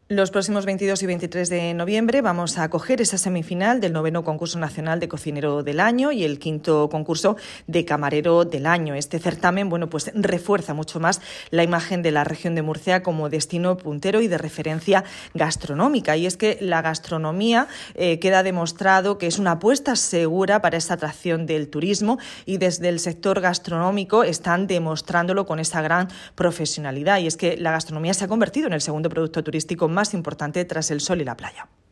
Los próximos 22 y 23 de noviembre vamos a acoger esa semifinal del 9º Concurso Nacional de Cocinero del Año y el 5º concurso de Camarero del Año. Este certamen, pues refuerza mucho más la imagen de la región de Murcia como destino puntero y de referencia gastronómica. Y es que la gastronomía queda demostrado que es una apuesta segura para esa atracción del turismo, y desde el sector gastronómico están demostrándolo con esa gran profesionalidad. Y es que la gastronomía se ha convertido en el segundo producto turístico más importante tras el sol y la playa.